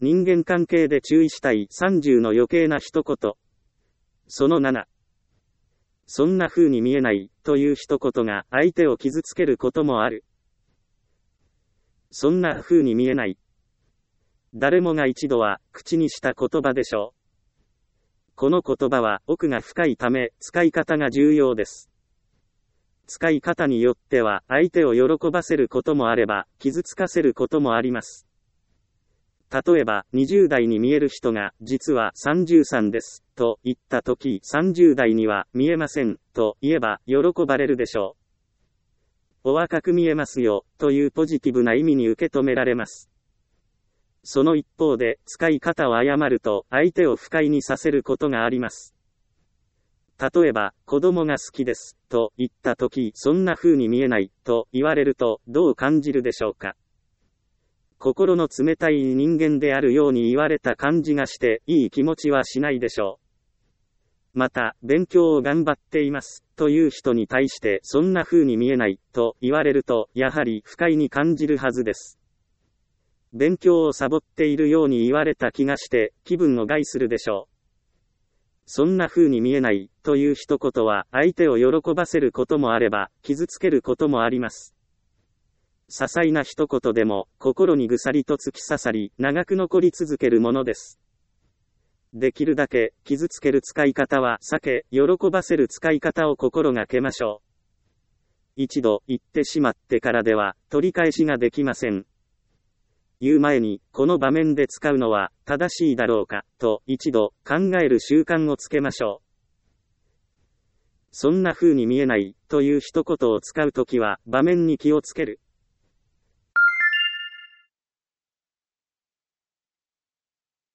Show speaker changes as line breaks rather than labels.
人間関係で注意したい30の余計な一言。その7。そんな風に見えないという一言が相手を傷つけることもある。そんな風に見えない。誰もが一度は口にした言葉でしょう。この言葉は奥が深いため使い方が重要です。使い方によっては相手を喜ばせることもあれば傷つかせることもあります。例えば20代に見える人が実は33ですと言ったとき30代には見えませんと言えば喜ばれるでしょう。お若く見えますよというポジティブな意味に受け止められます。その一方で使い方を誤ると相手を不快にさせることがあります。例えば子供が好きですと言ったときそんな風に見えないと言われるとどう感じるでしょうか。心の冷たい人間であるように言われた感じがしていい気持ちはしないでしょう。また勉強を頑張っていますという人に対してそんな風に見えないと言われるとやはり不快に感じるはずです。勉強をサボっているように言われた気がして気分を害するでしょう。そんな風に見えないという一言は相手を喜ばせることもあれば傷つけることもあります。些細な一言でも心にぐさりと突き刺さり長く残り続けるものです。できるだけ傷つける使い方は避け、喜ばせる使い方を心がけましょう。一度言ってしまってからでは取り返しができません。言う前に、この場面で使うのは正しいだろうか、と一度考える習慣をつけましょう。そんな風に見えない、という一言を使うときは、場面に気をつける。